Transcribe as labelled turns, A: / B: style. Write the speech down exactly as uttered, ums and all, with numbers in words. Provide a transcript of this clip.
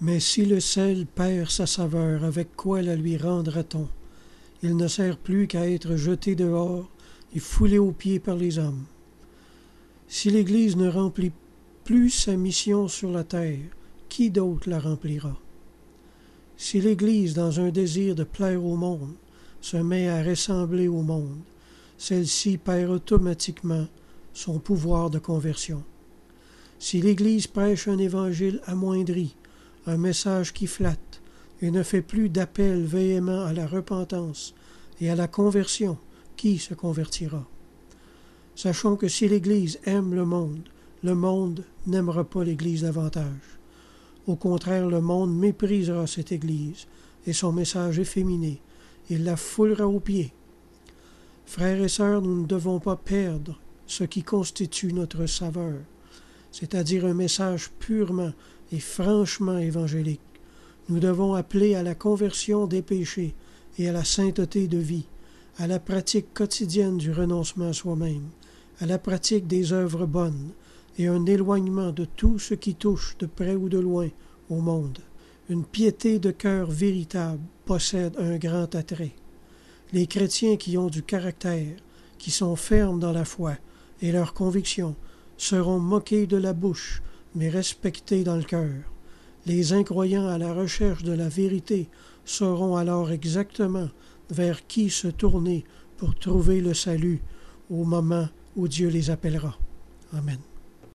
A: Mais si le sel perd sa saveur, avec quoi la lui rendra-t-on? Il ne sert plus qu'à être jeté dehors et foulé aux pieds par les hommes. Si l'Église ne remplit plus sa mission sur la terre, qui d'autre la remplira? Si l'Église, dans un désir de plaire au monde, se met à ressembler au monde, celle-ci perd automatiquement son pouvoir de conversion. Si l'Église prêche un évangile amoindri, un message qui flatte, et ne fait plus d'appel véhément à la repentance et à la conversion, qui se convertira? Sachons que si l'Église aime le monde, le monde n'aimera pas l'Église davantage. Au contraire, le monde méprisera cette Église et son message efféminé. Il la foulera aux pieds. Frères et sœurs, nous ne devons pas perdre ce qui constitue notre saveur, c'est-à-dire un message purement et franchement évangélique. Nous devons appeler à la conversion des péchés et à la sainteté de vie, à la pratique quotidienne du renoncement à soi-même, à la pratique des œuvres bonnes et un éloignement de tout ce qui touche de près ou de loin au monde. Une piété de cœur véritable possède un grand attrait. Les chrétiens qui ont du caractère, qui sont fermes dans la foi et leurs convictions, seront moqués de la bouche, mais respectés dans le cœur. Les incroyants à la recherche de la vérité sauront alors exactement vers qui se tourner pour trouver le salut au moment où Dieu les appellera. Amen.